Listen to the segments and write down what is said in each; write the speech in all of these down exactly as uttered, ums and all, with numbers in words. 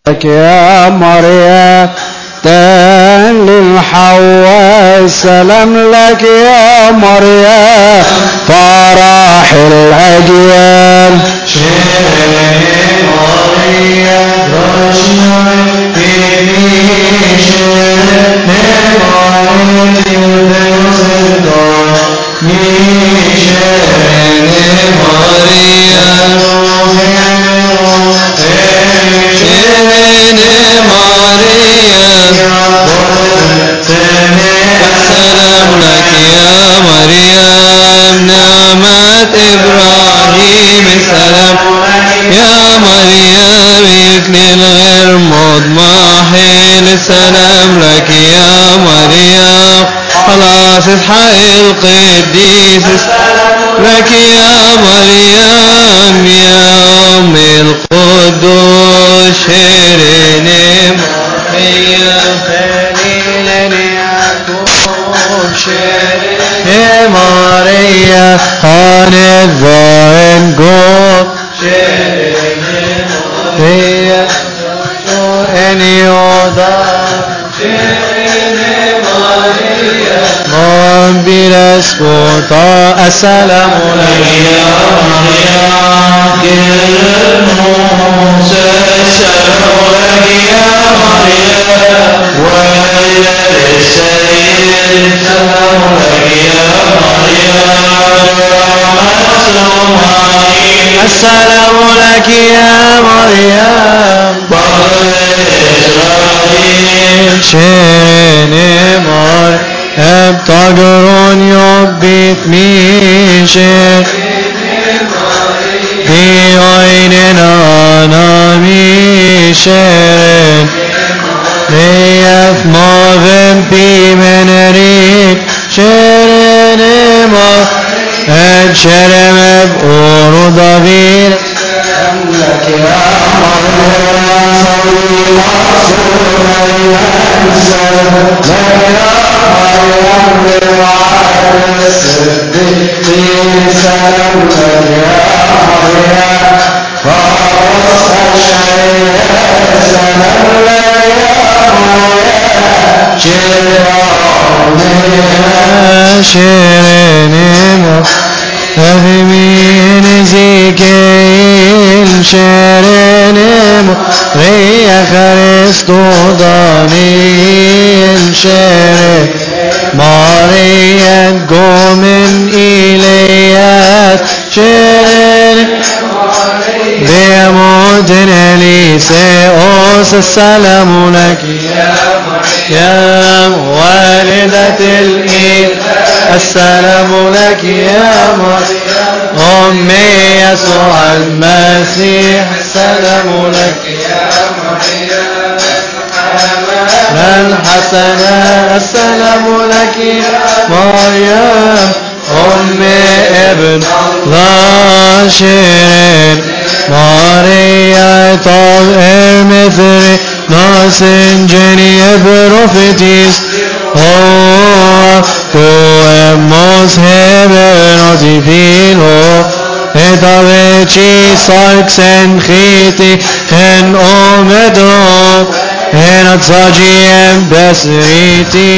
لك يا مريم تن للحواء سلام لك يا مريم فرح الأجيال السلام لك يا مريم نعمة إبراهيم السلام يا مريم يكني غير مضمحين السلام لك يا مريم خلاص اسحاق القديس لك يا مريم يا أم القدوس شيرين مريم يا ماريا خان الظاهن قوم هي ان يوضع قوم بلا سقوطا السلام لك يا مريم كل موسى السلام لك يا مريم وإلى السيد السلام لك يا مريم السلام لك يا مريم بر إسرائيل شيرين مريم ابتقرون يبيت ميشي في عيننا نميشين ليث موذن في من ريك شيرين مريم اتشرم بأور ضبيل لك يا مريم لك يا مريم وعلى الصديقين سلام لك يا مريم فارس الشيء سلام لك يا مريم شيرين شيرين أثمين زيكين شيرين ريا خريستو ضانين شيرين ماريا قومن إليات شيرين بيموتن ليسيوس السلام لك يا والدة الإله السلام لك يا مريم أمي يسوع المسيح السلام لك يا مريم الحسنة السلام لك يا مريم أمي ابن لاشين ماريا طائر مثل ناسنجني بروفيتيس Oh, tu hemos heber divino et aveci sarx en chiti en omedo en atzaji en besriti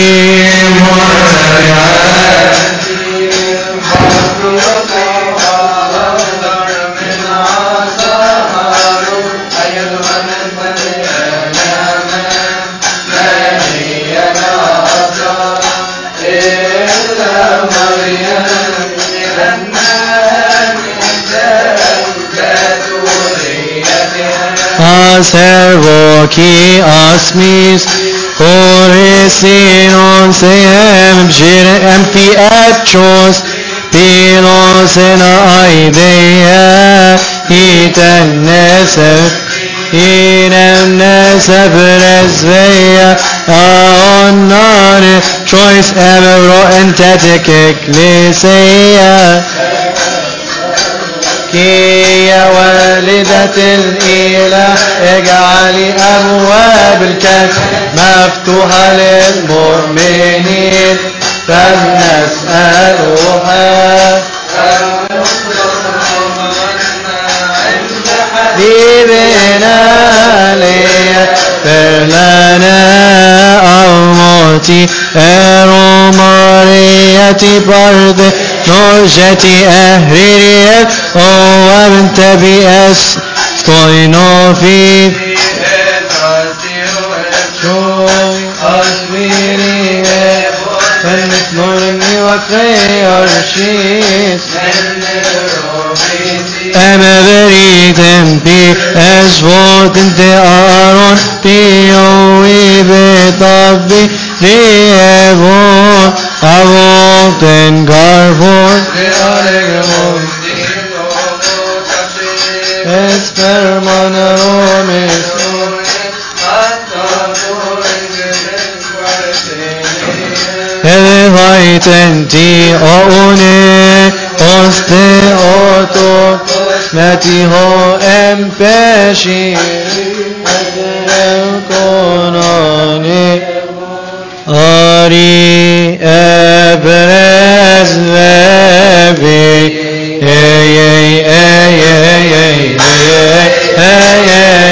servo qui asmis oresinon seem gire empiachos pilos en aidea iten nesef inem nesef resveia aonare choice evro entetic ecclesia يا والدة الإله اجعلي أبواب الكهف مفتوحة للمؤمنين فلنسألها حبيبنا لي oti ero mariati barde nojeti ehririet o abentabi es stoino fi asbiri فنتمرني وكي أرشيس أما بريتم بي أشفوت انت أرون بيوي بطبي ليبون أبوت انقرفون اسفرمان روميس Elevaitenti oune oste oto metiho empeshi konani ari ebrez levi ey ey ey ey ey ey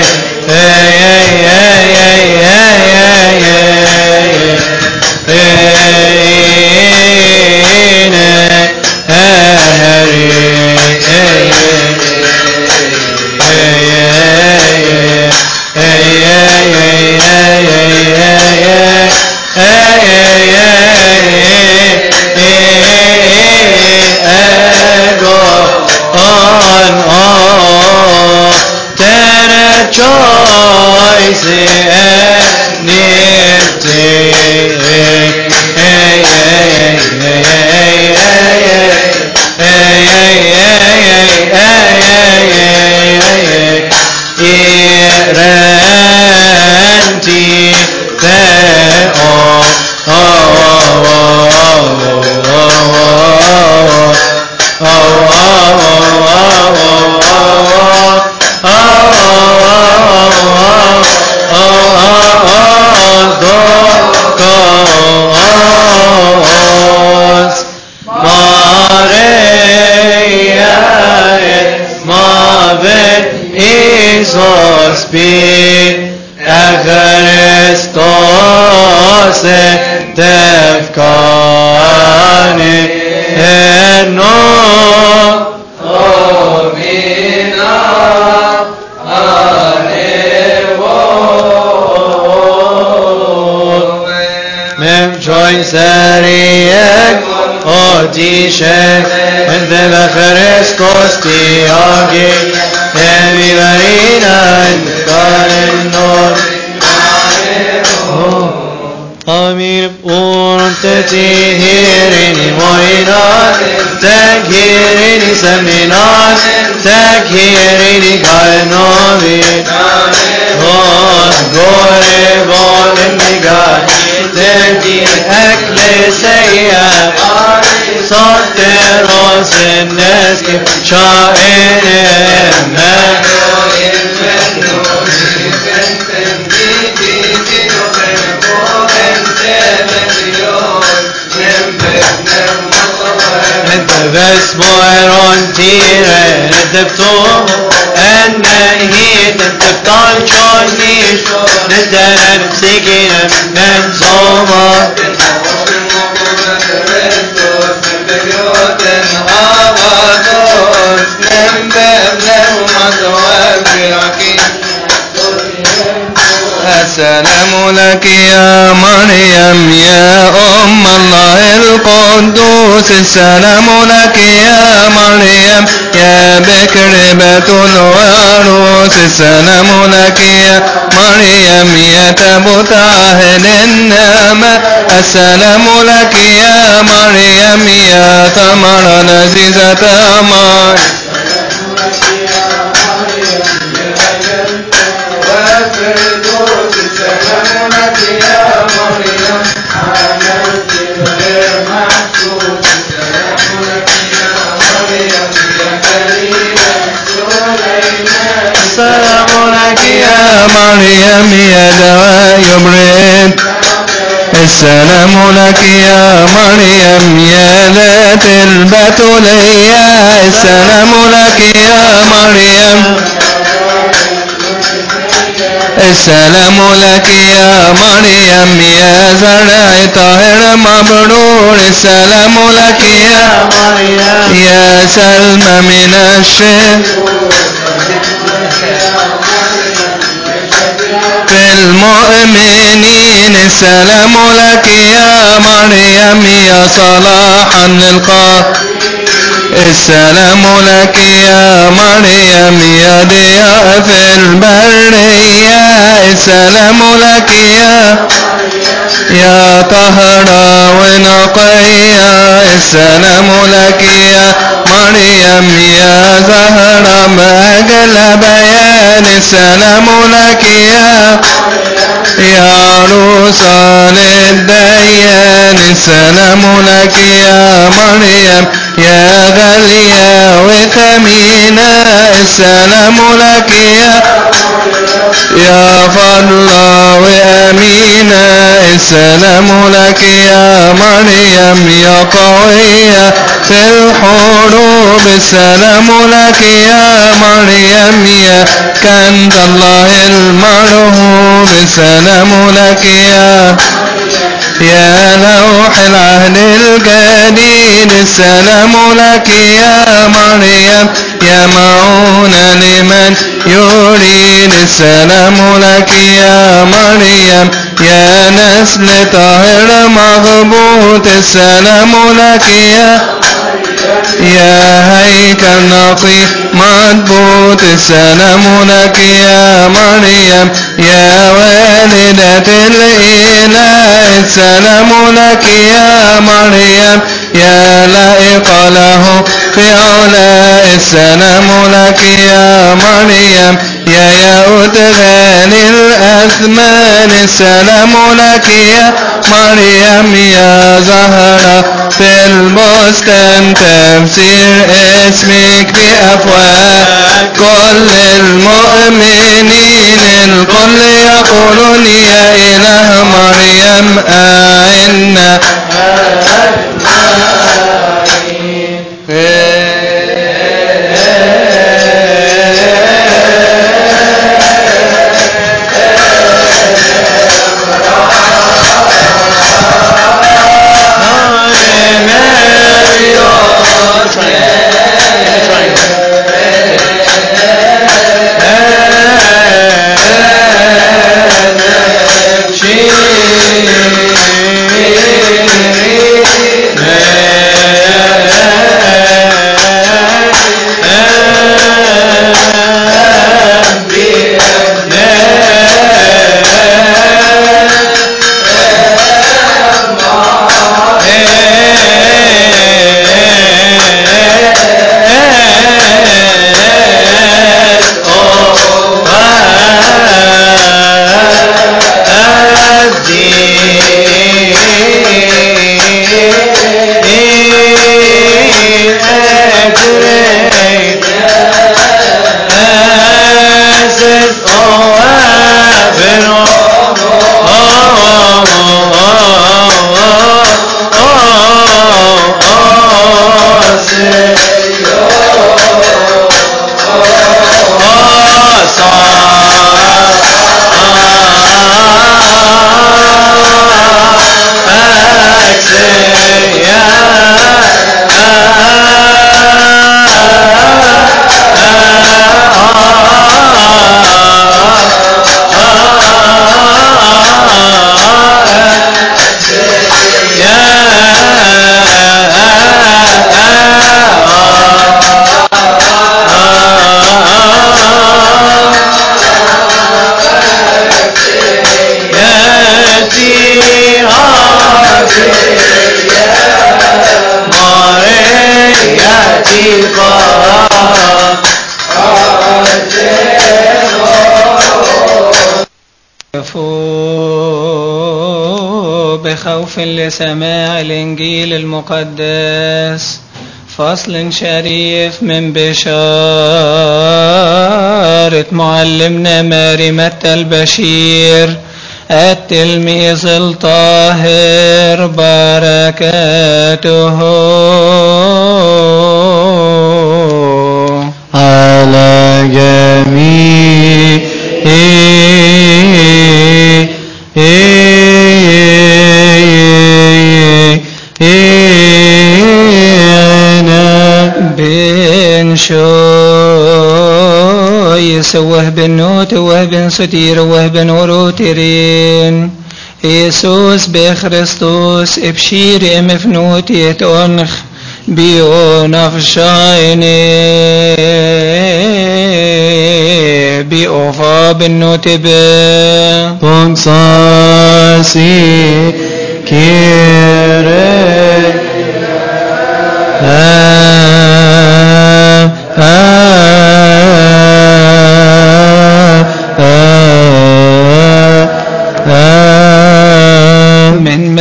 Sariyek Odishek and the Christos Tiagi Emi Marina and Karenor Amir Urtati Hirini Moinan Tag Hirini Seminan Tag Hirini Kalnovi Oh Gore Golem Nigai Tagi Ecclesia Soteros Neski Shaenem Vesmoeron tire Nedepto Ennehit Nedeptal Chonish Nedem Siginem Nenzoma السلام لك يا مريم يا أم الله القدوس السلام لك يا مريم يا بكر بتول العروس السلام لك يا مريم يا تابوت أهل النعمة السلام لك يا مريم يا ثمر لذيذة أمان السلام لك يا مريم يا دواء يبرد السلام لك يا مريم يا ذات البتولية السلام لك يا مريم السلام لك يا مريم يا زرع طاهر مبرور السلام لك يا مريم يا سلمى من الشر في المؤمنين السلام لك يا مريم يا صلاحا للقاء السلام لك يا مريم يا ضياء في البرية السلام لك يا يا طهرة ونقية السلام لك يا مريم يا زهرة بأجل بيان السلام لك يا يا عروسة للديان السلام لك يا مريم يا غالية وثمينة السلام لك يا يا فضلة وأمينة السلام لك يا مريم يا قوية في الحروب السلام لك يا مريم يا كنز الله المرهوب السلام لك يا يا لوح العهد الجديد السلام لك يا مريم يا معونة لمن يريد السلام لك يا مريم يا نسل طاهر مغبوط السلام لك يا يا هيكل نقي مضبوط السلام لك يا مريم يا والدة الإله السلام لك يا مريم يا لائق له في علا السلام لك يا مريم يا ياقوت غالي الأثمان السلام لك يا مريم يا زهرة في البستان تفسير اسمك بأفواه كل المؤمنين الكل يقولون يا إله مريم أعنا بخوف لسماع الإنجيل المقدس. فصل شريف من بشارة معلمنا ماري متى البشير التلميذ الطاهر بركاته على جميع بنوت وهبن ستير وهبن وروترين إيسوس بخريستوس ابشير امفنوتي تونخ بيون افشايني بيوفا بالنوتبه بونساسي كيري من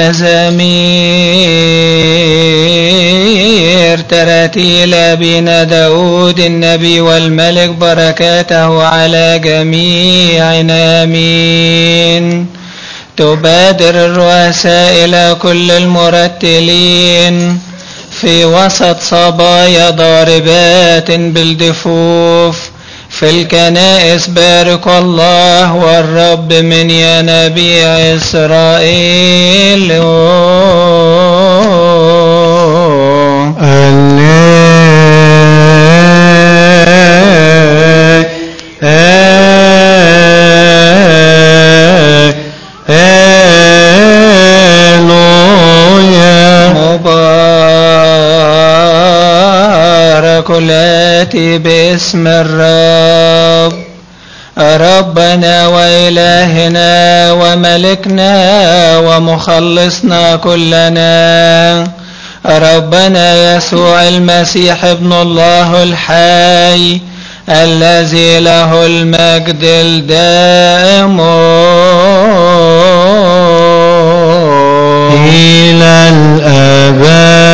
مزامير تراتيل أبينا داود النبي والملك بركاته على جميعنا آمين. تبادر الرؤساء إلى كل المرتلين في وسط صبايا ضاربات بالدفوف في الكنائس بارك الله والرب من ينابيع إسرائيل. مباركولاتي باسم الرب ربنا وإلهنا وملكنا ومخلصنا كلنا ربنا يسوع المسيح ابن الله الحي الذي له المجد الدائم إلى الأبد.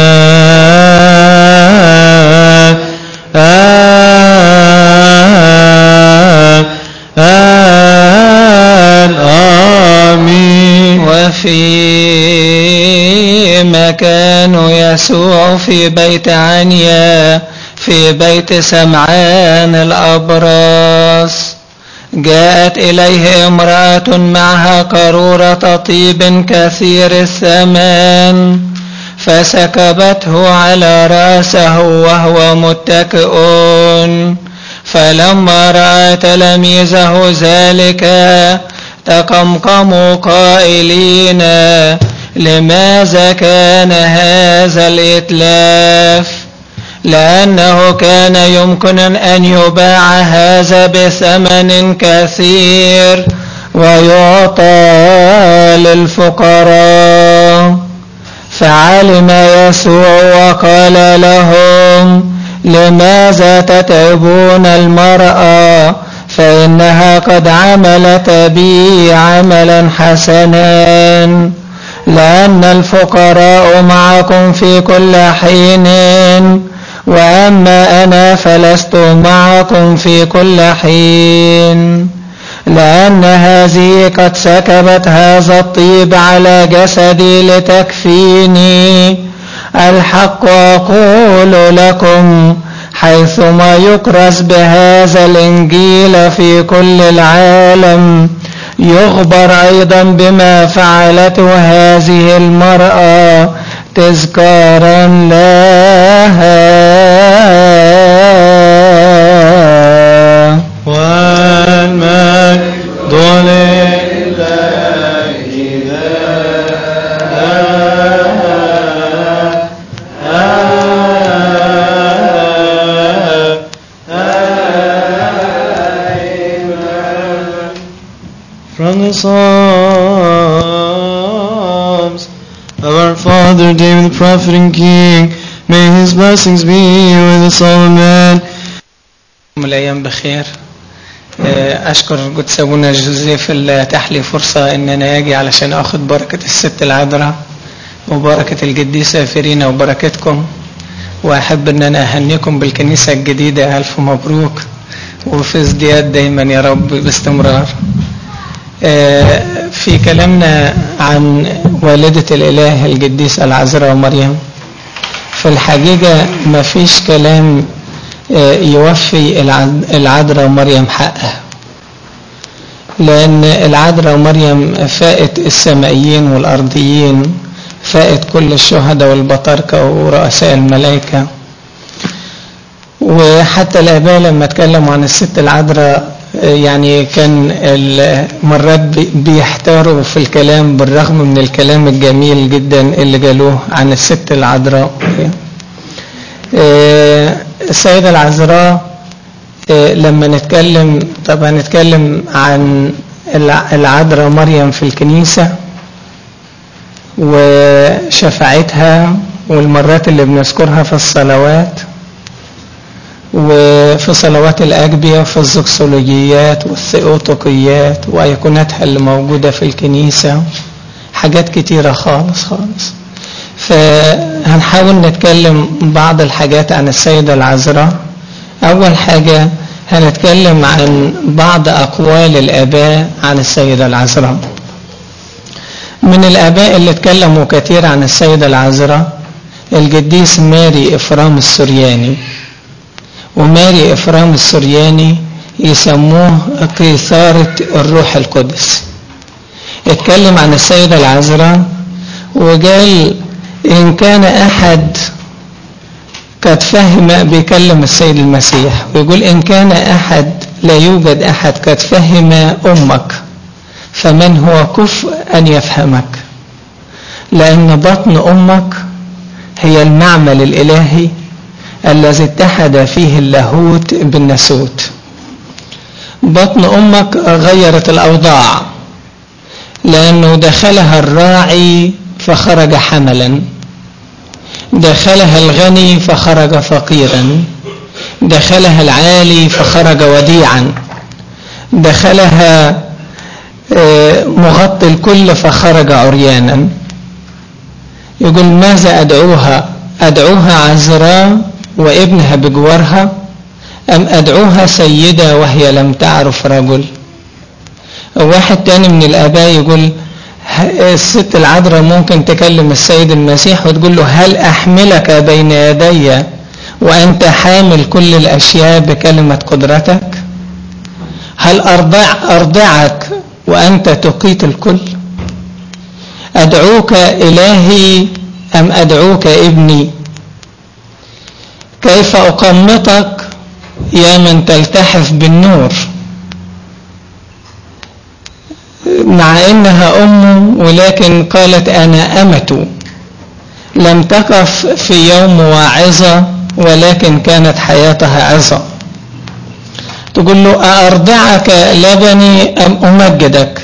وفيما كان يسوع في بيت عنيا في بيت سمعان الأبرص جاءت إليه امرأة معها قارورة طيب كثير الثمن فسكبته على رأسه وهو متكئ. فلما رأى تلاميذه ذلك تقمقموا قائلين لماذا كان هذا الإتلاف؟ لأنه كان يمكن أن يباع هذا بثمن كثير ويعطى للفقراء. فعلم يسوع وقال لهم لماذا تتعبون المرأة فإنها قد عملت بي عملا حسنا لأن الفقراء معكم في كل حين وأما أنا فلست معكم في كل حين لأن هذه قد سكبت هذا الطيب على جسدي لتكفيني. الحق أقول لكم حيثما يكرز بهذا الإنجيل في كل العالم يخبر أيضا بما فعلته هذه المرأة تذكارا لها. والمجد لله. From the Psalms of our Father David the prophet and King, may his blessings be with us all, amen. الأيام بخير. أشكر قدس أبونا جوزيف اللي أتاح لي فرصة إن أنا أجي علشان أخذ بركة الست العذراء وبركة القديسة فيرينا وبركتكم، وأحب إن أنا أهنيكم بالكنيسة الجديدة. ألف مبروك وفي ازدياد دايما يا رب باستمرار. في كلامنا عن والدة الإله القديسة العذراء مريم، في الحقيقة ما فيش كلام يوفي العذراء مريم حقها، لأن العذراء مريم فائت السمائيين والأرضيين، فائت كل الشهداء والبطاركة ورؤساء الملائكة. وحتى الآباء لما اتكلموا عن الست العذراء يعني كان مرات بيحتاروا في الكلام بالرغم من الكلام الجميل جدا اللي قالوه عن الست العذراء. السيدة العذراء لما نتكلم طبعا نتكلم عن العذراء مريم في الكنيسة وشفاعتها والمرات اللي بنذكرها في الصلوات وفي صلوات الأجبية وفي الزكسولوجيات والثيوتوقيات وأيقوناتها اللي موجودة في الكنيسة، حاجات كتيرة خالص خالص. فهنحاول نتكلم بعض الحاجات عن السيدة العذراء. أول حاجة هنتكلم عن بعض أقوال الآباء عن السيدة العذراء. من الآباء اللي اتكلموا كتير عن السيدة العذراء القديس ماري إفرام السورياني، وماري إفرام السورياني يسموه قيثارة الروح القدس. اتكلم عن السيدة العذراء وقال إن كان أحد قد فهم بيكلم السيد المسيح ويقول إن كان أحد لا يوجد أحد قد فهم أمك فمن هو كفء أن يفهمك، لأن بطن أمك هي المعمل الإلهي الذي اتحد فيه اللاهوت بالناسوت. بطن أمك غيرت الأوضاع، لأنه دخلها الراعي فخرج حملا، دخلها الغني فخرج فقيرا، دخلها العالي فخرج وديعا، دخلها مغطي الكل فخرج عريانا. يقول ماذا أدعوها؟ أدعوها عذراء وابنها بجوارها، أم أدعوها سيدة وهي لم تعرف رجل؟ واحد تاني من الآباء يقول الست العذراء ممكن تكلم السيد المسيح وتقول له هل أحملك بين يدي وأنت حامل كل الأشياء بكلمة قدرتك؟ هل أرضع أرضعك وأنت تقيت الكل؟ أدعوك إلهي أم أدعوك ابني؟ كيف أقمتك يا من تلتحف بالنور؟ مع إنها أم ولكن قالت أنا أمة، لم تقف في يوم واعظة ولكن كانت حياتها عظة. تقول له أأرضعك لبني أم أمجدك؟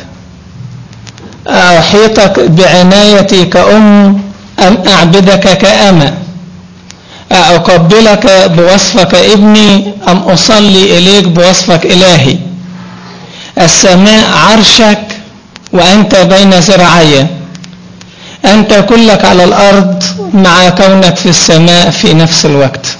أحيطك بعنايتي كأم أم أعبدك كأمة؟ أقبلك بوصفك ابني أم أصلي إليك بوصفك إلهي؟ السماء عرشك وأنت بين ذراعي، أنت كلك على الأرض مع كونك في السماء في نفس الوقت.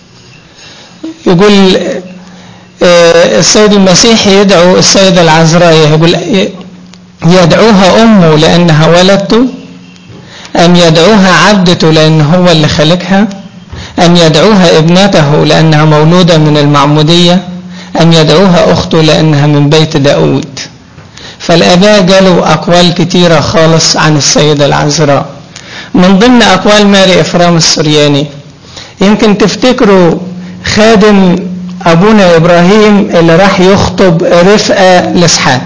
يقول السيد المسيح يدعو السيدة العذراء، يقول يدعوها أمه لأنها ولدته، أم يدعوها عبدته لأن هو اللي خلقها، أم يدعوها ابنته لأنها مولودة من المعمودية، أم يدعوها أخته لأنها من بيت داود. فالآباء قالوا أقوال كتيرة خالص عن السيدة العذراء. من ضمن أقوال ماري إفرام السورياني، يمكن تفتكروا خادم أبونا إبراهيم اللي راح يخطب رفقة لإسحاق.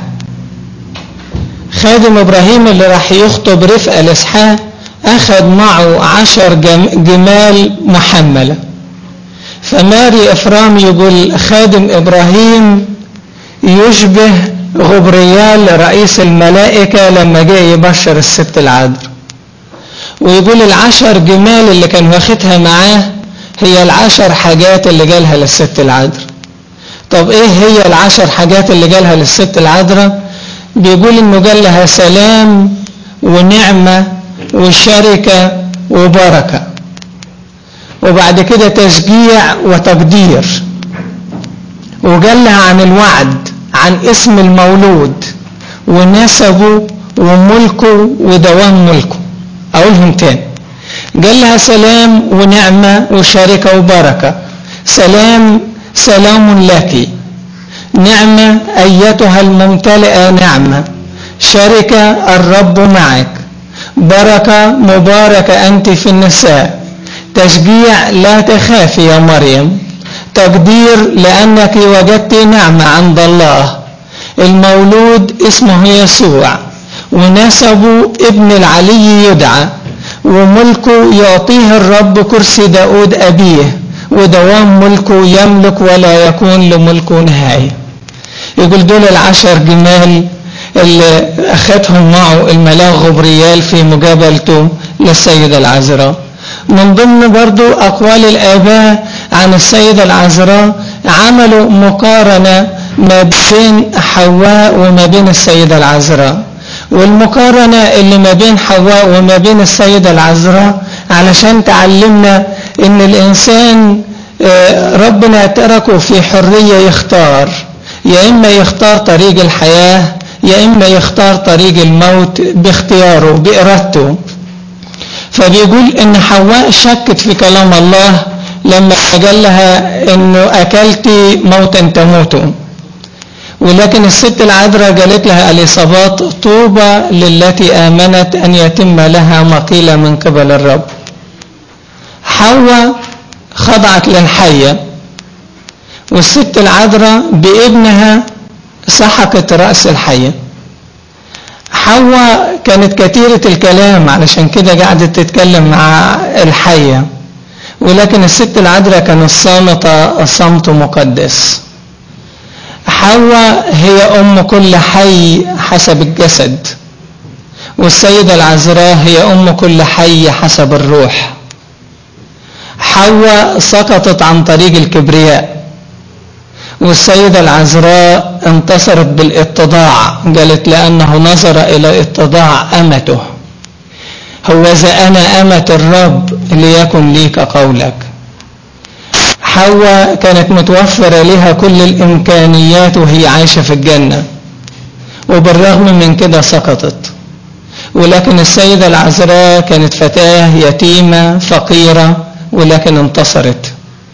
خادم إبراهيم اللي راح يخطب رفقة لإسحاق أخذ معه عشر جمال محملة. فماري إفرام يقول خادم إبراهيم يشبه غبريال رئيس الملائكة لما جاء يبشر الست العذراء. ويقول العشر جمال اللي كان واخدها معاه هي العشر حاجات اللي جالها للست العذراء. طب ايه هي العشر حاجات اللي جالها للست العذراء؟ بيقول انه قال لها سلام ونعمة وشركة وبركة، وبعد كده تشجيع وتقدير، وقال لها عن الوعد، عن اسم المولود ونسبه وملكه ودوام ملكه. اقولهم تاني، قال لها سلام ونعمة وشركة وبركة. سلام سلام لك، نعمة أيتها الممتلئة نعمة، شركة الرب معك، بركة مباركة أنت في النساء، تشجيع لا تخافي يا مريم، تقدير لأنك وجدت نعمة عند الله. المولود اسمه يسوع ونسبه ابن العلي يدعى، وملكه يعطيه الرب كرسي داود أبيه، ودوام ملكه يملك ولا يكون لملكه نهاية. يقول دول العشر جمال اللي أخذهم معه الملاك غبريال في مقابلته للسيدة العذراء. من ضمن برضو أقوال الآباء عن السيدة العذراء عملوا مقارنة ما بين حواء وما بين السيدة العذراء، والمقارنة اللي ما بين حواء وما بين السيدة العذراء علشان تعلمنا ان الانسان ربنا تركه في حرية يختار، يا اما يختار طريق الحياة يا اما يختار طريق الموت باختياره بإرادته. فبيقول ان حواء شكت في كلام الله لما قال لها انه اكلتي موتا تموتوا، ولكن الست العذراء قالت لها اليصابات طوبى للتي آمنت أن يتم لها ما قيل من قبل الرب. حواء خضعت للحية، والست العذراء بابنها سحقت رأس الحية. حواء كانت كثيرة الكلام علشان كده قعدت تتكلم مع الحية، ولكن الست العذراء كانت صامتة صمت مقدس. حواء هي أم كل حي حسب الجسد، والسيدة العذراء هي أم كل حي حسب الروح. حواء سقطت عن طريق الكبرياء، والسيدة العذراء انتصرت بالاتضاع، قالت لأنه نظر إلى اتضاع أمته، هوذا أنا أمة الرب ليكن ليك قولك. حواء كانت متوفرة لها كل الإمكانيات وهي عايشة في الجنة، وبالرغم من كده سقطت. ولكن السيدة العذراء كانت فتاة يتيمة فقيرة ولكن انتصرت.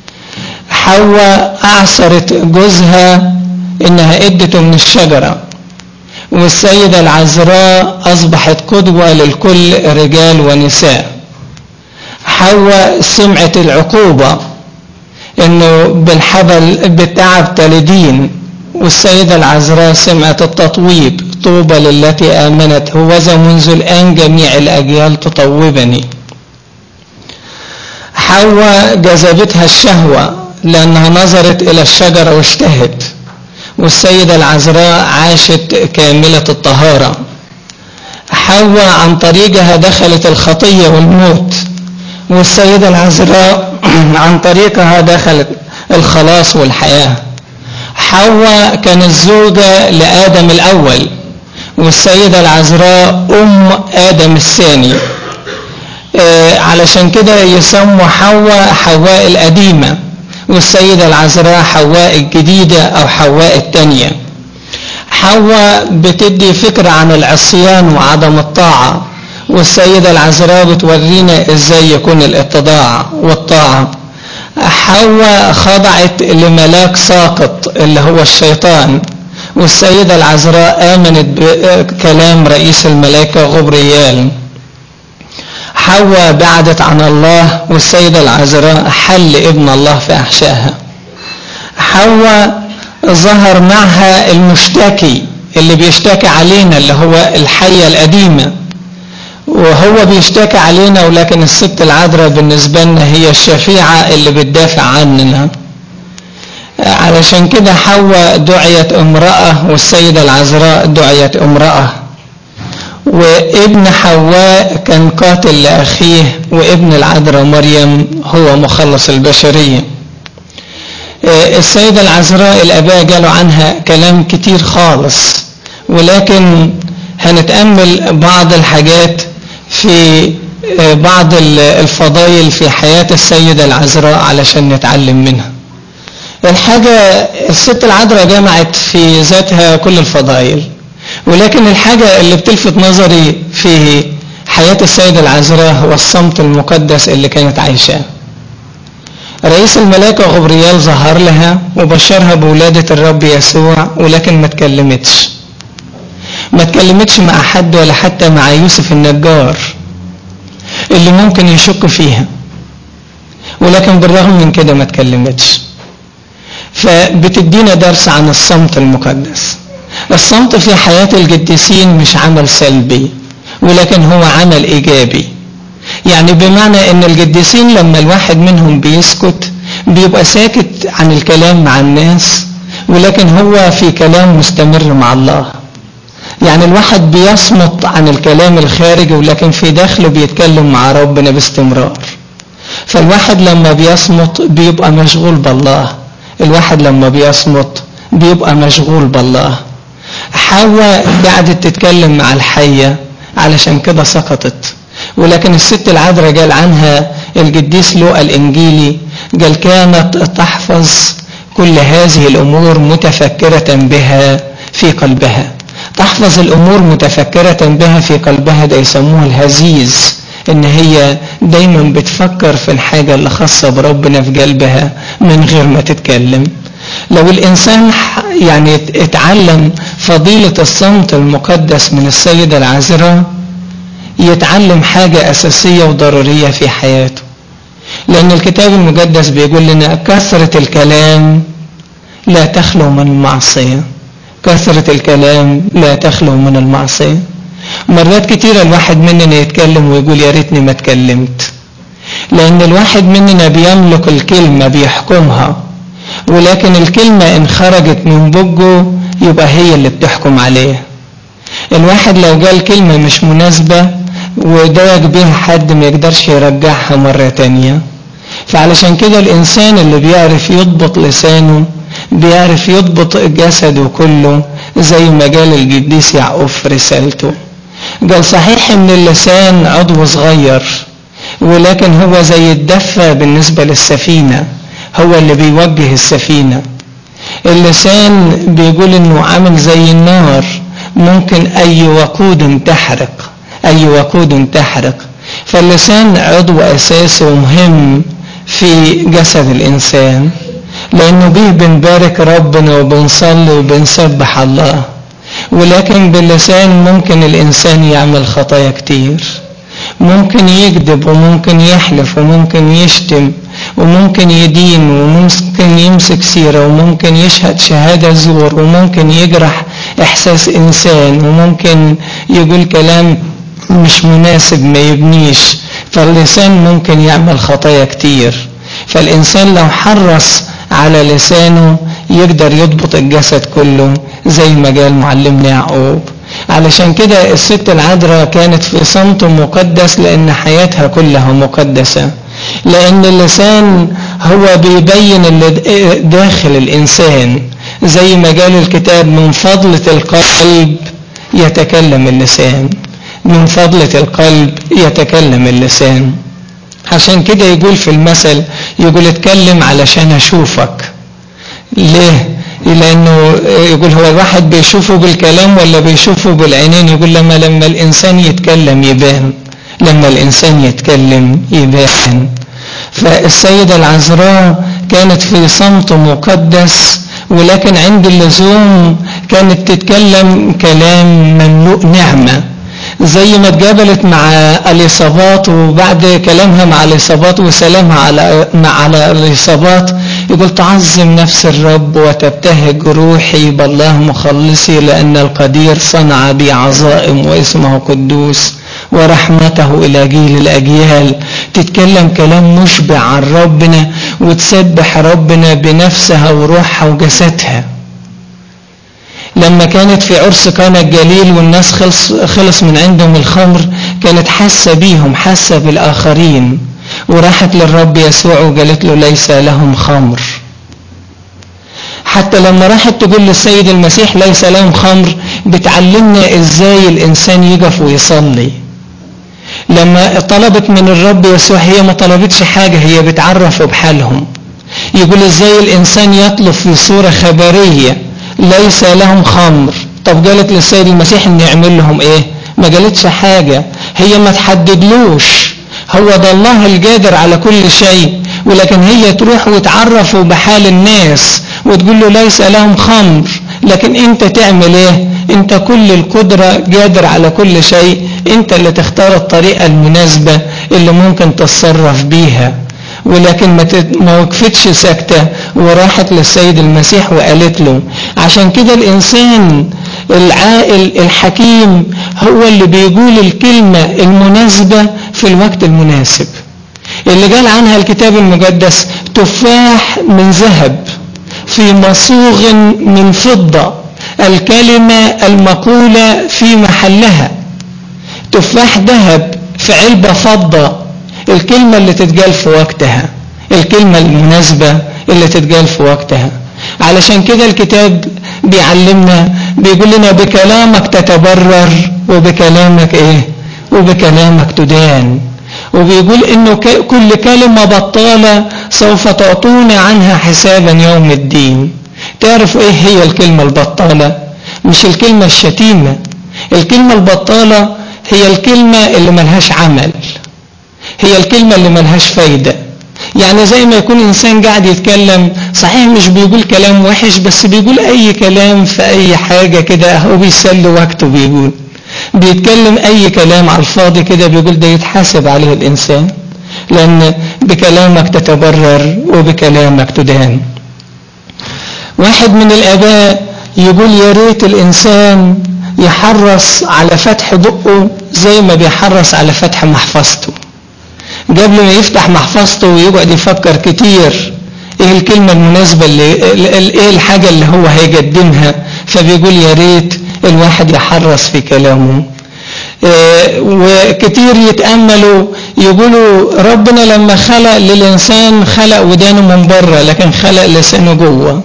حواء أعصرت جوزها إنها ادته من الشجرة، والسيدة العذراء أصبحت قدوة للكل رجال ونساء. حواء سمعت العقوبة انه بالحبل بالتعب تلدين، والسيدة العذراء سمعت التطويب طوبى للتي آمنت هوذا منذ الآن جميع الأجيال تطوبني. حواء جذبتها الشهوة لأنها نظرت إلى الشجرة واشتهت، والسيدة العذراء عاشت كاملة الطهارة. حواء عن طريقها دخلت الخطية والموت، والسيدة العذراء عن طريقها دخلت الخلاص والحياة. حواء كانت زوجة لآدم الأول، والسيدة العذراء أم آدم الثاني. آه علشان كده يسموا حواء حواء القديمة، والسيدة العذراء حواء الجديدة أو حواء الثانية. حواء بتدي فكرة عن العصيان وعدم الطاعة، والسيدة العذراء بتورينا ازاي يكون الاتضاع والطاعة. حواء خضعت لملاك ساقط اللي هو الشيطان، والسيدة العذراء آمنت بكلام رئيس الملائكة غبريال. حواء بعدت عن الله، والسيدة العذراء حل ابن الله في أحشائها. حواء ظهر معها المشتكي اللي بيشتكي علينا اللي هو الحية القديمة، وهو بيشتكي علينا، ولكن الست العذراء بالنسبة لنا هي الشفيعة اللي بتدافع عننا. علشان كده حواء دعيت امرأة، والسيدة العذراء دعيت امرأة. وابن حواء كان قاتل لأخيه، وابن العذراء مريم هو مخلص البشرية. السيدة العذراء الآباء قالوا عنها كلام كتير خالص، ولكن هنتأمل بعض الحاجات في بعض الفضائل في حياة السيدة العذراء علشان نتعلم منها. الحاجة الست العذراء جمعت في ذاتها كل الفضائل، ولكن الحاجة اللي بتلفت نظري في حياة السيدة العذراء هو الصمت المقدس اللي كانت عايشاه. رئيس الملائكة غبريال ظهر لها وبشرها بولادة الرب يسوع، ولكن ما تكلمتش ما تكلمتش مع حد ولا حتى مع يوسف النجار اللي ممكن يشك فيها، ولكن بالرغم من كده ما تكلمتش. فبتدينا درس عن الصمت المقدس. الصمت في حياة القديسين مش عمل سلبي ولكن هو عمل إيجابي. يعني بمعنى ان القديسين لما الواحد منهم بيسكت بيبقى ساكت عن الكلام مع الناس ولكن هو في كلام مستمر مع الله. يعني الواحد بيصمت عن الكلام الخارجي ولكن في داخله بيتكلم مع ربنا باستمرار. فالواحد لما بيصمت بيبقى مشغول بالله. الواحد لما بيصمت بيبقى مشغول بالله. حواء قعدت تتكلم مع الحية علشان كده سقطت، ولكن الست العذراء قال عنها القديس لوقا الإنجيلي قال كانت تحفظ كل هذه الأمور متفكرة بها في قلبها. تحفظ الأمور متفكرة بها في قلبها، ده يسموها الهزيز، إن هي دايما بتفكر في الحاجة اللي خاصة بربنا في قلبها من غير ما تتكلم. لو الإنسان يعني اتعلم فضيلة الصمت المقدس من السيدة العذراء يتعلم حاجة أساسية وضرورية في حياته، لأن الكتاب المقدس بيقول لنا كثرة الكلام لا تخلو من المعصية. كثرة الكلام لا تخلو من المعصية. مرات كتيرة الواحد مننا يتكلم ويقول يا ريتني ما اتكلمت، لأن الواحد مننا بيملك الكلمة بيحكمها، ولكن الكلمة إن خرجت من بقه يبقى هي اللي بتحكم عليه. الواحد لو قال كلمة مش مناسبة وضايق بيها حد ما يقدرش يرجعها مرة تانية. فعلشان كده الإنسان اللي بيعرف يضبط لسانه بيعرف يضبط جسده كله، زي ما قال القديس يعقوب في رسالته. قال صحيح ان اللسان عضو صغير ولكن هو زي الدفة بالنسبة للسفينة، هو اللي بيوجه السفينة. اللسان بيقول انه عامل زي النار، ممكن اي وقود تحرق، اي وقود تحرق. فاللسان عضو اساسي ومهم في جسد الانسان، لانه بيه بنبارك ربنا وبنصلي وبنسبح الله. ولكن باللسان ممكن الانسان يعمل خطايا كتير، ممكن يكذب وممكن يحلف وممكن يشتم وممكن يدين وممكن يمسك سيرة وممكن يشهد شهادة زور وممكن يجرح احساس انسان وممكن يقول كلام مش مناسب ما يبنيش. فاللسان ممكن يعمل خطايا كتير. فالانسان لو حرص على لسانه يقدر يضبط الجسد كله زي ما قال معلمنا يعقوب. علشان كده الست العذراء كانت في صمت مقدس لان حياتها كلها مقدسة، لان اللسان هو بيبين اللي داخل الانسان. زي ما قال الكتاب من فضلة القلب يتكلم اللسان، من فضلة القلب يتكلم اللسان. عشان كده يقول في المثل يقول اتكلم علشان اشوفك. ليه؟ لانه يقول هو الواحد بيشوفه بالكلام ولا بيشوفه بالعينين؟ يقول لما لما الانسان يتكلم يبان، لما الانسان يتكلم يبان. فالسيدة العذراء كانت في صمت مقدس، ولكن عند اللزوم كانت تتكلم كلام مملوء نعمة. زي ما اتقابلت مع اليصابات وبعد كلامها مع اليصابات وسلامها على على اليصابات يقول تعظم نفس الرب وتبتهج روحي بالله مخلصي، لأن القدير صنع بي عظائم واسمه قدوس ورحمته إلى جيل الأجيال. تتكلم كلام مشبع عن ربنا وتسبح ربنا بنفسها وروحها وجسدها. لما كانت في عرس قانا الجليل والناس خلص, خلص من عندهم الخمر، كانت حاسة بيهم، حاسة بالآخرين، وراحت للرب يسوع وقالت له ليس لهم خمر. حتى لما راحت تقول للسيد المسيح ليس لهم خمر بتعلمنا ازاي الانسان يقف ويصلي. لما طلبت من الرب يسوع هي ما طلبتش حاجة، هي بتعرفه بحالهم. يقول ازاي الانسان يطلب في صورة خبرية ليس لهم خمر. طب قالت للسيد المسيح ان يعمل لهم ايه؟ ما قالتش حاجة، هي ما تحددلوش، هو ده الله القادر على كل شيء، ولكن هي تروح وتعرفه بحال الناس وتقول له ليس لهم خمر. لكن انت تعمل ايه؟ انت كل القدرة، قادر على كل شيء، انت اللي تختار الطريقة المناسبة اللي ممكن تتصرف بيها. ولكن ما وقفتش ساكتة وراحت للسيد المسيح وقالت له. عشان كده الإنسان العاقل الحكيم هو اللي بيقول الكلمة المناسبة في الوقت المناسب، اللي قال عنها الكتاب المقدس تفاح من ذهب في مصوغ من فضة، الكلمة المقولة في محلها. تفاح ذهب في علبة فضة، الكلمة اللي تتقال في وقتها، الكلمة المناسبة اللي تتقال في وقتها. علشان كده الكتاب بيعلمنا، بيقول لنا بكلامك تتبرر وبكلامك ايه وبكلامك تدان. وبيقول انه كل كلمة بطالة سوف تعطون عنها حسابا يوم الدين. تعرفوا ايه هي الكلمة البطالة؟ مش الكلمة الشتيمة. الكلمة البطالة هي الكلمة اللي ملهاش عمل، هي الكلمة اللي ملهاش فايدة. يعني زي ما يكون إنسان قاعد يتكلم، صحيح مش بيقول كلام وحش، بس بيقول أي كلام في أي حاجة كده، هو بيسلي وقته، بيقول بيتكلم أي كلام على الفاضي كده، بيقول ده يتحاسب عليه الإنسان، لأن بكلامك تتبرر وبكلامك تدان. واحد من الآباء يقول يا ريت الإنسان يحرص على فتح بقه زي ما بيحرص على فتح محفظته. قبل ما يفتح محفظته ويقعد يفكر كتير ايه الكلمة المناسبة، اللي ايه الحاجة اللي هو هيقدمها، فبيقول يا ريت الواحد يحرص في كلامه. اه وكتير يتأملوا يقولوا ربنا لما خلق للإنسان خلق ودانه من بره لكن خلق لسانه جوه،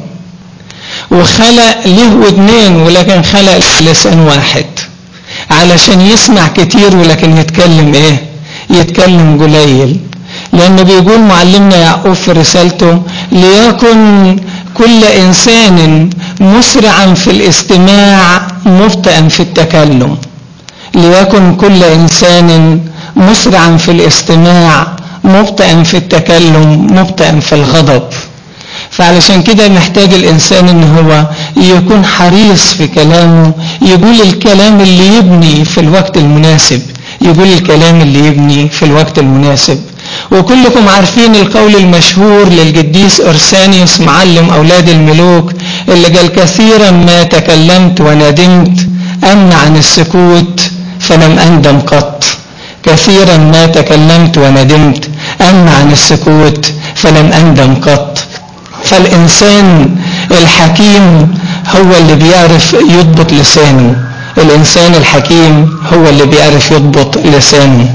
وخلق له ودنين ولكن خلق لسان واحد علشان يسمع كتير ولكن يتكلم ايه يتكلم قليل. لأنه بيقول معلمنا يعقوب في رسالته ليكن كل إنسان مسرعا في الاستماع مبطئا في التكلم. ليكن كل إنسان مسرعا في الاستماع مبطئا في التكلم مبطئا في الغضب. فعلشان كده محتاج الإنسان إن هو يكون حريص في كلامه، يقول الكلام اللي يبني في الوقت المناسب، يقول الكلام اللي يبني في الوقت المناسب. وكلكم عارفين القول المشهور للقديس أرسانيوس معلم أولاد الملوك اللي قال كثيرا ما تكلمت وندمت، أمنع عن السكوت فلم أندم قط. كثيرا ما تكلمت وندمت، أمنع عن السكوت فلم أندم قط. فالإنسان الحكيم هو اللي بيعرف يضبط لسانه، الإنسان الحكيم هو اللي بيعرف يضبط لسانه.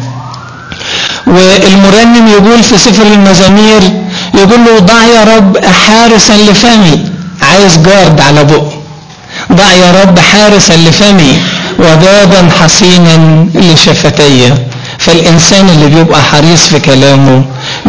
والمرنم يقول في سفر المزامير، يقول له ضع يا رب حارسا لفمي، عايز جارد على بقه، ضع يا رب حارسا لفمي وبابا حصينا لشفتي. فالإنسان اللي بيبقى حريص في كلامه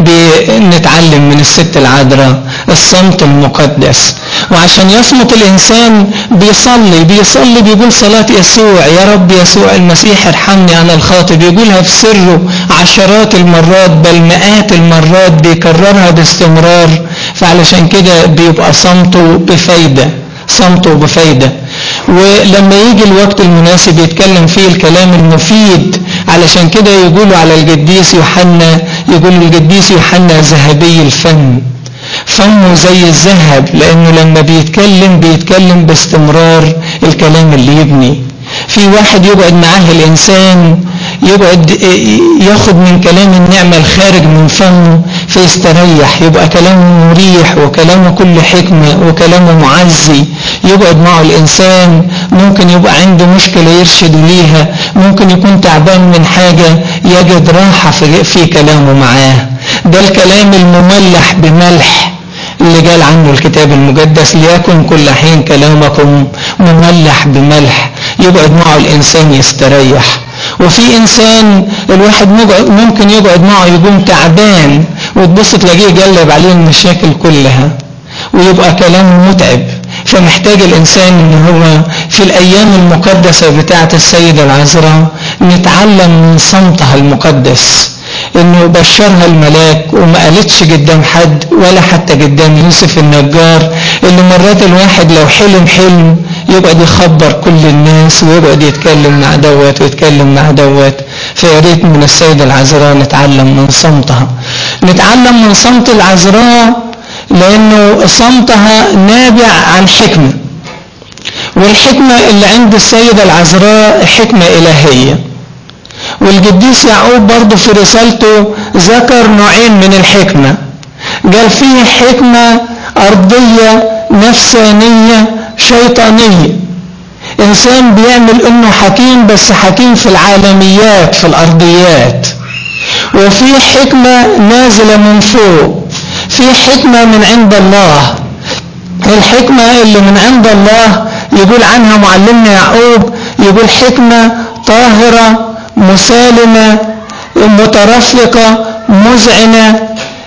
بنتعلم من الست العذراء الصمت المقدس. وعشان يصمت الإنسان بيصلي بيصلي بيقول صلاة يسوع يا رب يسوع المسيح ارحمني أنا الخاطئ، بيقولها في سره عشرات المرات بل مئات المرات، بيكررها باستمرار. فعلشان كده بيبقى صمته بفايدة، صمته بفايدة. ولما يجي الوقت المناسب يتكلم فيه الكلام المفيد. علشان كده يقولوا على القديس يوحنا، يقولوا القديس يوحنا ذهبي الفم، فمه زي الذهب، لأنه لما بيتكلم بيتكلم باستمرار الكلام اللي يبني. في واحد يقعد معاه الإنسان يقعد ياخد من كلام النعمة الخارج من فمه فيستريح، يبقى كلامه مريح وكلامه كل حكمة وكلامه معزي. يقعد معه الإنسان ممكن يبقى عنده مشكلة يرشد ليها، ممكن يكون تعبان من حاجة يجد راحة في, في كلامه معاه. ده الكلام المملح بملح اللي قال عنه الكتاب المقدس ليكن كل حين كلامكم مملح بملح. يقعد معه الإنسان يستريح. وفي إنسان الواحد ممكن يقعد معه يقوم تعبان وتبص تلاقيه يقلب عليه المشاكل كلها ويبقى كلامه متعب. فمحتاج الإنسان إن هو في الأيام المقدسة بتاعة السيدة العذراء نتعلم من صمتها المقدس، إنه بشرها الملاك وما قالتش قدام حد ولا حتى قدام يوسف النجار اللي مرات الواحد لو حلم حلم يقعد يخبر كل الناس ويقعد يتكلم مع دوت ويتكلم مع دوت. فياريت من السيدة العذراء نتعلم من صمتها، نتعلم من صمت العذراء لأنه صمتها نابع عن حكمة، والحكمة اللي عند السيدة العذراء حكمة إلهية. والقديس يعقوب برضه في رسالته ذكر نوعين من الحكمة، قال فيه حكمة أرضية نفسانية شيطانية، إنسان بيعمل إنه حكيم بس حكيم في العالميات في الأرضيات، وفي حكمة نازلة من فوق، في حكمة من عند الله. الحكمة اللي من عند الله يقول عنها معلمنا يعقوب، يقول حكمة طاهرة مسالمة مترفقة مذعنة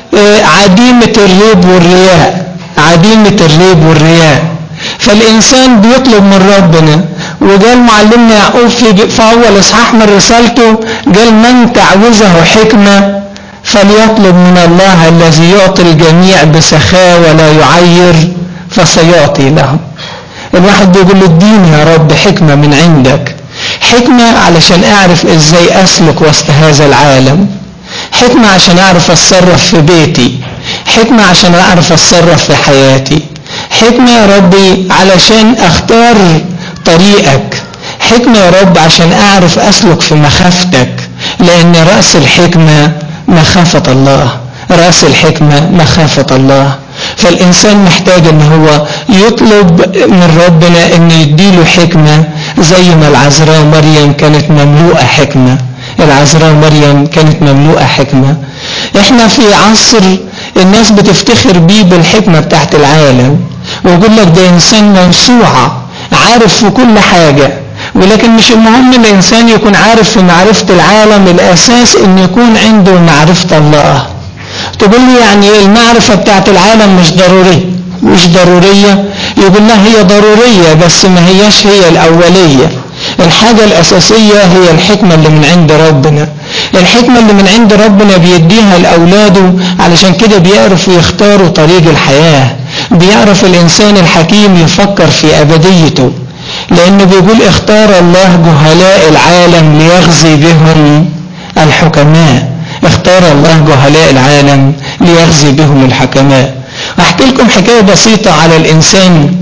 عديمة الريب والرياء، عديمة الريب والرياء. فالإنسان بيطلب من ربنا، وقال معلمنا يعقوب في, في أول إصحاح من رسالته قال من تعوزه حكمة فليطلب من الله الذي يعطي الجميع بسخاء ولا يعير فسيعطي له. الواحد بيقول له اديني يا رب حكمة من عندك، حكمة علشان أعرف إزاي أسلك وسط هذا العالم، حكمة عشان أعرف أتصرف في بيتي، حكمة عشان أعرف أتصرف في حياتي، حكمة يا ربي علشان أختار طريقك، حكمة يا رب عشان أعرف أسلك في مخافتك، لأن رأس الحكمة مخافة الله، رأس الحكمة مخافة الله. فالإنسان محتاج أن هو يطلب من ربنا أن يديله حكمة، زي ما العذراء مريم كانت مملوءة حكمة، العذراء مريم كانت مملوءة حكمة. احنا في عصر الناس بتفتخر بيه بالحكمة بتاعت العالم، ويقول لك ده إنسان موسوعة عارف في كل حاجة، ولكن مش المهم الإنسان يكون عارف في معرفة العالم، الأساس أن يكون عنده معرفة الله. تقول لي يعني المعرفة بتاعت العالم مش ضرورية، مش ضرورية، يقول لها هي ضرورية بس ما هيش هي الأولية. الحاجة الأساسية هي الحكمة اللي من عند ربنا، الحكمة اللي من عند ربنا بيديها لأولاده، علشان كده بيعرفوا يختاروا طريق الحياة، بيعرف الإنسان الحكيم يفكر في أبديته، لأنه بيقول اختار الله جهلاء العالم ليغزي بهم الحكماء، اختار الله جهلاء العالم ليغزي بهم الحكماء. أحكي لكم حكاية بسيطة على الإنسان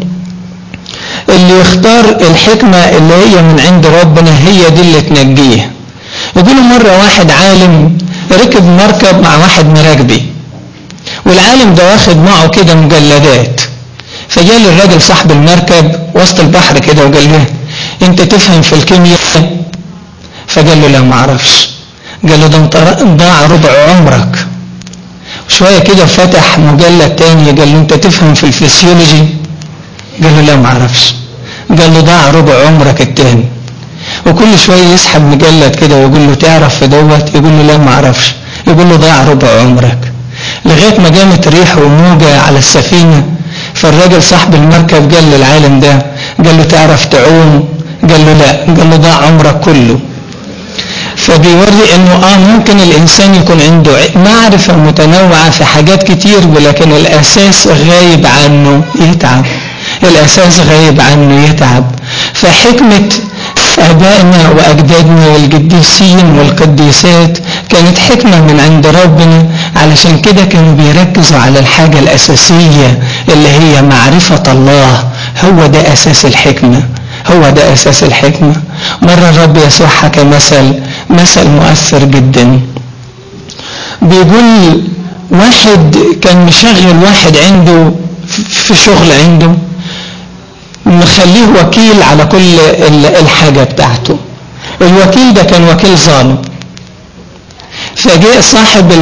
اللي يختار الحكمة اللي هي من عند ربنا، هي دي اللي تنجيه. يقولوا مرة واحد عالم ركب مركب مع واحد مراكبي، والعالم ده واخد معه كده مجلدات، فجال الراجل صاحب المركب وسط البحر كده وقال له انت تفهم في الكيمياء؟ فقال له لا ما اعرفش. قال له ده انت ضاع ربع عمرك. شوية كده فتح مجلد تاني قال له انت تفهم في الفسيولوجي؟ قال له لا ما اعرفش. قال له ضاع ربع عمرك التاني. وكل شوية يسحب مجلد كده ويقول له تعرف في دوت؟ يقول له لا ما اعرفش. يقول له ضاع ربع عمرك، لغاية ما قامت ريح وموجة على السفينة. فالراجل صاحب المركب قال للعالم ده، قال له تعرف تعوم؟ قال له لا. قال له ضاع عمرك كله. فبيوري انه اه ممكن الانسان يكون عنده معرفة متنوعة في حاجات كتير، ولكن الاساس غايب عنه يتعب، الاساس غايب عنه يتعب. فحكمة ابائنا واجدادنا والقديسين والقديسات كانت حكمة من عند ربنا، علشان كده كانوا بيركزوا على الحاجة الاساسية اللي هي معرفة الله. هو ده اساس الحكمة، هو ده اساس الحكمة. مرة الرب يسوع حكى مثل مثل مؤثر جدا، بيقول واحد كان مشغل واحد عنده في شغل عنده، مخليه وكيل على كل الحاجة بتاعته. الوكيل ده كان وكيل ظالم، فجاء صاحب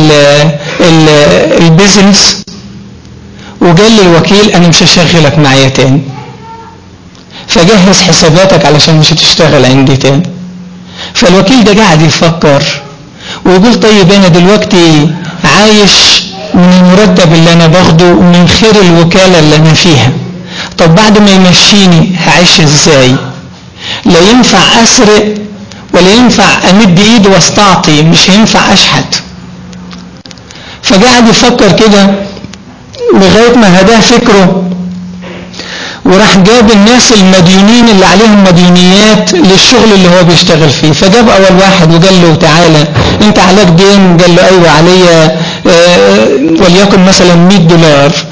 البيزنس وقال للوكيل انا مش هشغلك معايا تاني، فجهز حساباتك علشان مش هتشتغل عندي تاني. فالوكيل ده قاعد يفكر ويقول طيب انا دلوقتي عايش من المرتب اللي انا باخده ومن خير الوكالة اللي انا فيها، طب بعد ما يمشيني هعيش ازاي؟ لا ينفع اسرق ولا ينفع امد ايدي واستعطي، مش هينفع اشحت. فقاعد يفكر كده لغاية ما هداه فكره، وراح جاب الناس المديونين اللي عليهم مديونيات للشغل اللي هو بيشتغل فيه. فجاب اول واحد وقال له تعالى انت عليك دين؟ قال له ايوه عليا آه وليكن مثلا مئة دولار.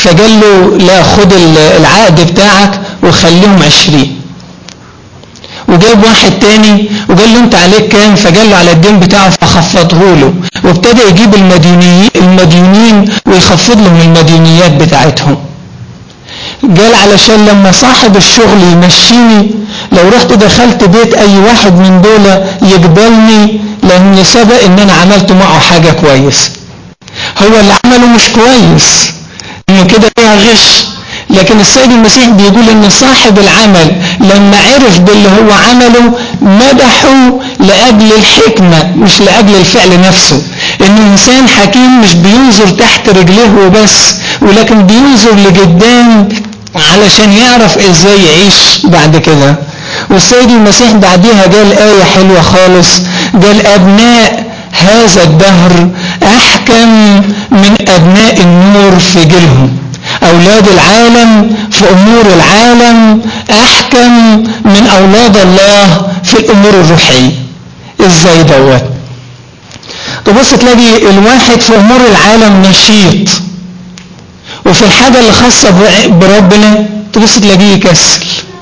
فقال له لا، خد العقد بتاعك وخليهم عشرين. وجاب واحد تاني وقال له انت عليك كام؟ فقال له على الدين بتاعه فخفضه له، وابتدى يجيب المديونين المديونين ويخفض لهم المديونيات بتاعتهم. قال علشان لما صاحب الشغل يمشيني لو رحت دخلت بيت اي واحد من دول يقبلني، لان سبق ان انا عملت معه حاجة كويس. هو اللي عمله مش كويس، انه كده فيها غش، لكن السيد المسيح بيقول ان صاحب العمل لما عرف باللي هو عمله مدحه لاجل الحكمة مش لاجل الفعل نفسه. انه انسان حكيم مش بينظر تحت رجليه وبس، ولكن بينظر لقدام علشان يعرف ازاي يعيش بعد كده. والسيد المسيح بعديها قال آية حلوة خالص، قال ابناء هذا الدهر احكم من ابناء النور في جيلهم. اولاد العالم في امور العالم احكم من اولاد الله في الامور الروحية. ازاي دوت؟ تبص تلاقي الواحد في امور العالم نشيط، وفي الحاجة اللي خاصة بربنا تبص تلاقيه يكسل.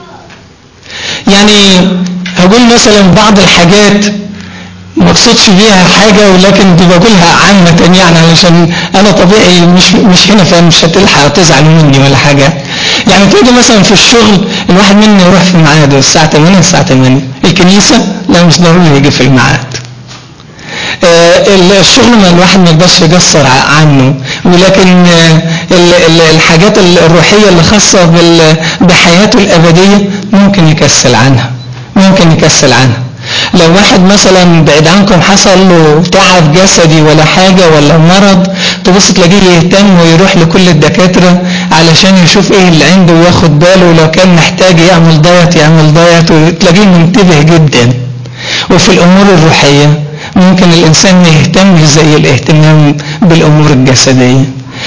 يعني هقول مثلا بعض الحاجات مقصودش بيها حاجة، ولكن دي بقولها عامة يعني علشان انا طبيعي مش مش هنا، فمش هتلحق تزعل مني ولا حاجة. يعني تيجي مثلا في الشغل الواحد مني يروح في ميعاده الساعة ثمانية الساعة ثمانية، الكنيسة لا مش ضروري يجي في الميعاد. آه الشغل ما الواحد ما يقدرش يقصر عنه، ولكن آه الحاجات الروحية اللي خاصة بحياته الأبدية ممكن يكسل عنها ممكن يكسل عنها. لو واحد مثلا بعيد عنكم حصل له تعب جسدي ولا حاجة ولا مرض، تبص تلاقيه يهتم ويروح لكل الدكاترة علشان يشوف ايه اللي عنده وياخد باله، ولو كان محتاج يعمل دايت يعمل دايت، وتلاقيه منتبه جدا. وفي الامور الروحية ممكن الانسان ما يهتمش زي الاهتمام بالامور الجسدية.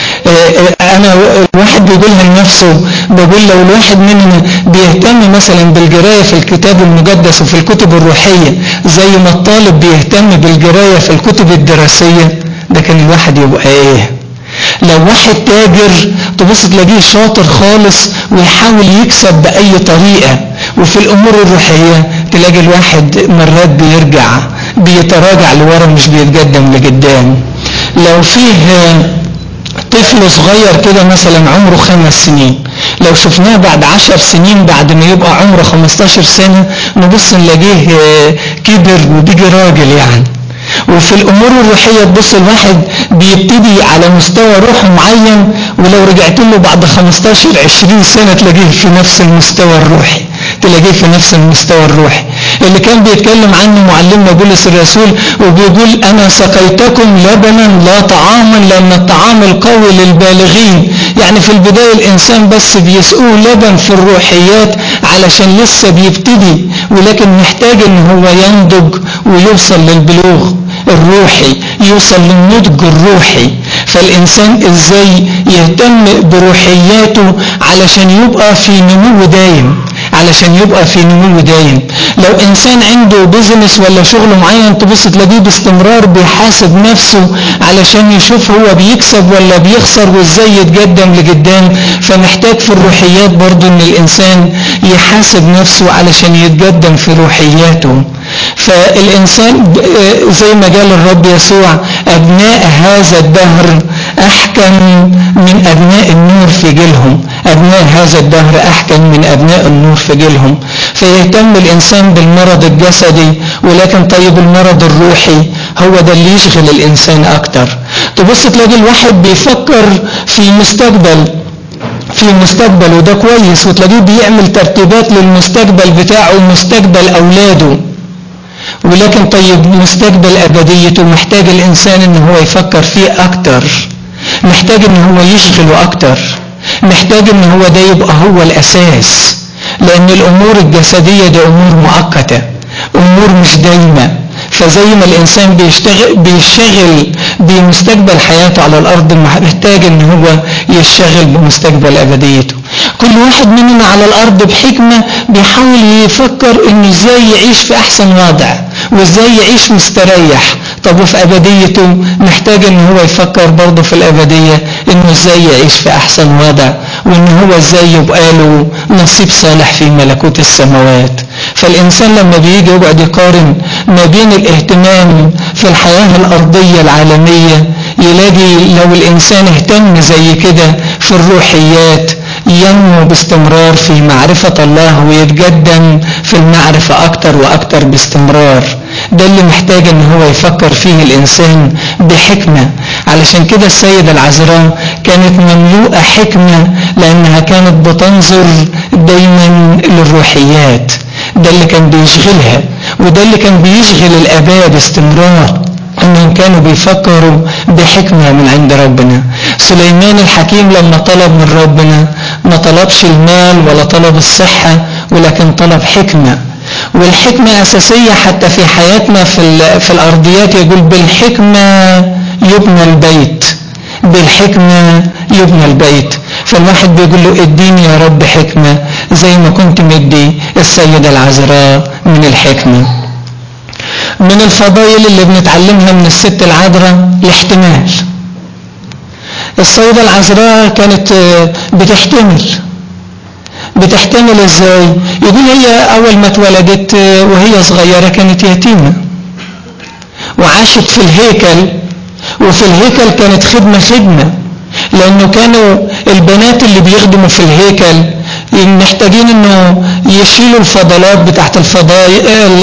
انا الواحد بيقولها لنفسه، بقول لو الواحد مننا بيهتم مثلا بالقرايه في الكتاب المقدس وفي الكتب الروحيه زي ما الطالب بيهتم بالقرايه في الكتب الدراسيه، ده كان الواحد يبقى ايه؟ لو واحد تاجر تبص تلاقيه شاطر خالص ويحاول يكسب باي طريقه، وفي الامور الروحيه تلاقي الواحد مرات بيرجع بيتراجع لورا مش بيتقدم لقدام. لو فيه طفل صغير كده مثلا عمره خمس سنين، لو شفناه بعد عشر سنين بعد ما يبقى عمره خمستاشر سنة نبص نلاقيه كبر وبيجي راجل يعني. وفي الامور الروحية تبص الواحد بيبتدي على مستوى روح معين، ولو رجعت له بعد خمستاشر عشرين سنة تلاقيه في نفس المستوى الروحي تلاقيه في نفس المستوى الروحي اللي كان بيتكلم عنه معلمنا بولس الرسول، وبيقول انا سقيتكم لبنا لا طعاما لان الطعام القوي للبالغين. يعني في البداية الانسان بس بيسقوه لبن في الروحيات علشان لسه بيبتدي، ولكن محتاج ان هو ينضج ويوصل للبلوغ الروحي، يوصل للنضج الروحي. فالإنسان إزاي يهتم بروحياته علشان يبقى في نمو دايم علشان يبقى في نمو دايم. لو إنسان عنده بيزنس ولا شغل معين تبص تلاقيه باستمرار بيحاسب نفسه علشان يشوف هو بيكسب ولا بيخسر وإزاي يتقدم لقدام. فمحتاج في الروحيات برضو إن الإنسان يحاسب نفسه علشان يتقدم في روحياته. فالإنسان زي ما قال الرب يسوع أبناء هذا الدهر أحكم من أبناء النور في جيلهم. أبناء هذا الدهر أحكم من أبناء النور في جيلهم. فيهتم الإنسان بالمرض الجسدي، ولكن طيب المرض الروحي هو ده اللي يشغل الإنسان أكتر. تبص تلاقي الواحد بيفكر في مستقبل في مستقبل وده كويس، وتلاقيه بيعمل ترتيبات للمستقبل بتاعه ومستقبل أولاده، ولكن طيب مستقبل أبديته محتاج الإنسان إن هو يفكر فيه أكتر، محتاج إن هو يشغله أكتر، محتاج إن هو ده يبقى هو الأساس. لأن الأمور الجسدية دي أمور مؤقتة، أمور مش دايمة. فزي ما الإنسان بيشتغل بيشتغل بمستقبل حياته على الأرض، محتاج إن هو يشتغل بمستقبل أبديته. كل واحد مننا على الأرض بحكمة بيحاول يفكر إنه إزاي يعيش في أحسن وضع وإزاي يعيش مستريح. طب وفي أبديته محتاج إن هو يفكر برضه في الأبدية انه ازاي يعيش في احسن وضع، وان هو ازاي يبقى له نصيب صالح في ملكوت السماوات. فالانسان لما بيجي يقعد يقارن ما بين الاهتمام في الحياة الارضية العالمية، يلاقي لو الانسان اهتم زي كده في الروحيات ينمو باستمرار في معرفة الله ويتقدم في المعرفة اكتر واكتر باستمرار. ده اللي محتاج ان هو يفكر فيه الانسان بحكمة. علشان كده السيدة العذراء كانت مملوءة حكمة لانها كانت بتنظر دايما للروحيات. ده اللي كان بيشغلها، وده اللي كان بيشغل الاباء باستمرار، انهم كانوا بيفكروا بحكمة من عند ربنا. سليمان الحكيم لما طلب من ربنا ما طلبش المال ولا طلب الصحة، ولكن طلب حكمة. والحكمة أساسية حتى في حياتنا في, في الأرضيات. يقول بالحكمة يبنى البيت، بالحكمة يبنى البيت. فالواحد بيقول له اديني يا رب حكمة زي ما كنت مدي السيدة العذراء من الحكمة. من الفضائل اللي بنتعلمها من الست العذراء الاحتمال. السيدة العذراء كانت بتحتمل. بتحتمل ازاي؟ يقول هي اول ما اتولدت وهي صغيرة كانت يتيمة، وعاشت في الهيكل، وفي الهيكل كانت خدمة خدمة، لانه كانوا البنات اللي بيخدموا في الهيكل محتاجين انه يشيلوا الفضلات بتاعت الفضايح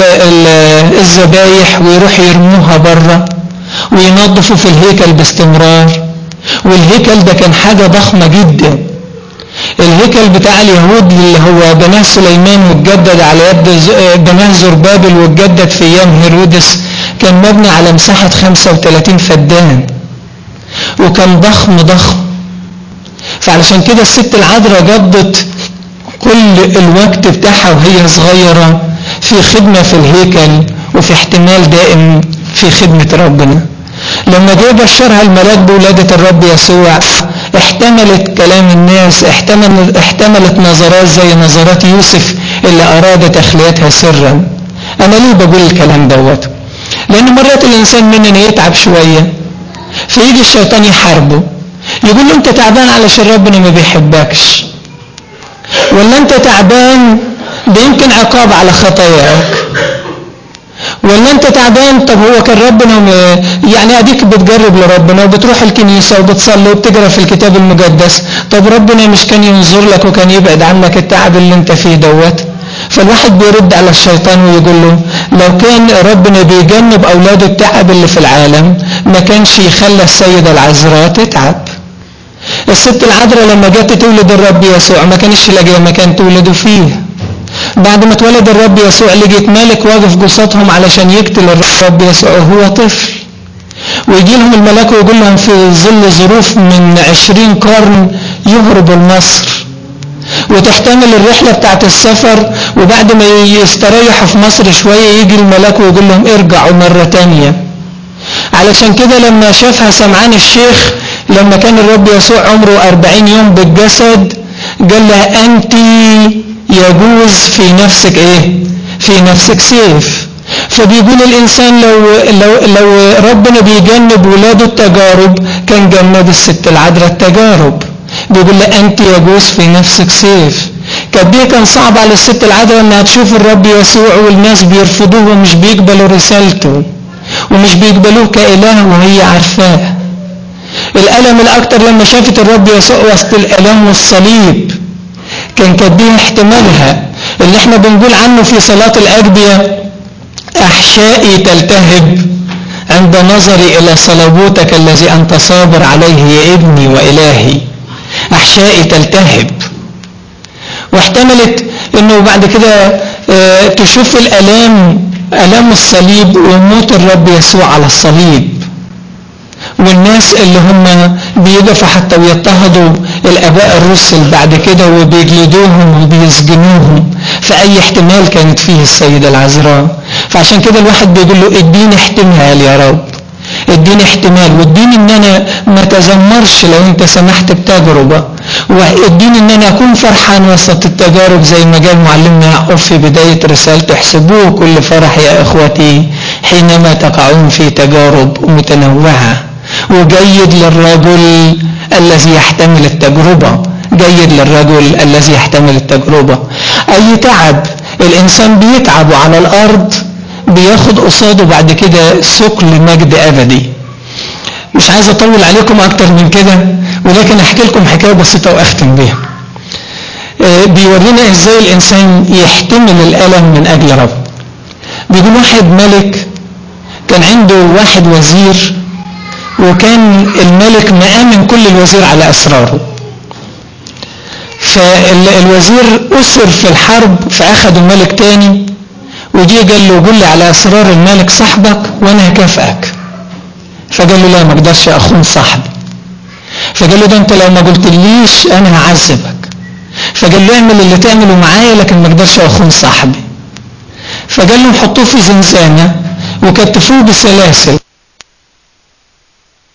الذبايح ويروحوا يرموها بره، وينظفوا في الهيكل باستمرار. والهيكل ده كان حاجة ضخمة جدا. الهيكل بتاع اليهود اللي هو بناه سليمان واتجدد على يد بناه زربابل واتجدد في ايام هيرودس كان مبني على مساحة خمسة وثلاثين فدان، وكان ضخم ضخم. فعلشان كده الست العذراء قضت كل الوقت بتاعها وهي صغيرة في خدمة في الهيكل وفي احتمال دائم في خدمة ربنا. لما جاء بشرها الملاك بولادة الرب يسوع احتملت كلام الناس، احتملت, احتملت نظرات زي نظرات يوسف اللي أراد تخليتها سرا. أنا ليه بقول الكلام دوت؟ لأن مرات الإنسان مننا يتعب شوية فيجي الشيطان يحاربه، يقول له أنت تعبان علشان ربنا ما بيحبكش، ولا أنت تعبان ده يمكن عقاب على خطاياك، ولا انت تعبان طب هو كان ربنا يعني اديك بتجرب لربنا وبتروح الكنيسة وبتصلي وبتقرا في الكتاب المقدس، طب ربنا مش كان ينظر لك وكان يبعد عنك التعب اللي انت فيه دوت؟ فالواحد بيرد على الشيطان ويقول له لو كان ربنا بيجنب اولاده التعب اللي في العالم ما كانش يخلى السيدة العذراء تتعب. الست العذراء لما جت تولد الرب يسوع ما كانش لاقيه مكان تولده فيه. بعد ما اتولد الرب يسوع لقيت ملك واقف قصادهم علشان يقتل الرب يسوع وهو طفل، ويجي لهم الملاك ويقول لهم في ظل ظروف من عشرين قرن يهربوا لمصر، وتحتمل الرحلة بتاعت السفر، وبعد ما يستريحوا في مصر شوية يجي الملاك ويقول لهم ارجعوا مرة تانية. علشان كده لما شافها سمعان الشيخ لما كان الرب يسوع عمره أربعين يوم بالجسد قال لها أنت يجوز في نفسك ايه؟ في نفسك سيف. فبيقول الانسان لو لو لو ربنا بيجنب ولاده التجارب كان جنب الست العذراء التجارب. بيقول لها انت يجوز في نفسك سيف. قد ايه كان صعب على الست العذراء انها تشوف الرب يسوع والناس بيرفضوه ومش بيقبلوا رسالته ومش بيقبلوه كاله وهي عارفاه. الالم الاكتر لما شافت الرب يسوع وسط الالام والصليب كان كديه احتمالها اللي احنا بنقول عنه في صلاة الأجبية أحشائي تلتهب عند نظري إلى صلبوتك الذي أنت صابر عليه يا ابني وإلهي. أحشائي تلتهب. واحتملت انه بعد كده اه تشوف الألام، ألام الصليب وموت الرب يسوع على الصليب، والناس اللي هم بيقفوا حتى ويضطهدوا الاباء الرسل بعد كده وبيجلدوهم وبيسجنوهم. فاي احتمال كانت فيه السيدة العذراء. فعشان كده الواحد بيقول له اديني احتمال يا رب، اديني احتمال، واديني ان انا ما تذمرش لو انت سمحت بتجربة، واديني ان انا اكون فرحان وسط التجارب زي ما قال معلمنا يعقوب في بداية رسالته احسبوه كل فرح يا اخوتي حينما تقعون في تجارب متنوعة، وجيد للرجل الذي يحتمل التجربة، جيد للرجل الذي يحتمل التجربة. أي تعب الإنسان بيتعبه على الأرض بياخد قصاده بعد كده ثقل مجد أبدي. مش عايز أطول عليكم أكتر من كده، ولكن أحكي لكم حكاية بسيطة وأختم بيها. بيورينا إزاي الإنسان يحتمل الألم من أجل رب. بيقول واحد ملك كان عنده واحد وزير، وكان الملك مآمن كل الوزير على أسراره. فالوزير أسر في الحرب، فأخذوا ملك تاني وجي قال له قل لي على أسرار الملك صاحبك وأنا هكافئك. فقال له لا، ما اقدرش أخون صاحبي. فقال له ده أنت لو ما قلتليش أنا هعذبك. فقال له اعمل اللي تعمله معايا لكن ما اقدرش أخون صاحبي. فقال له حطوه في زنزانة وكتفوه بسلاسل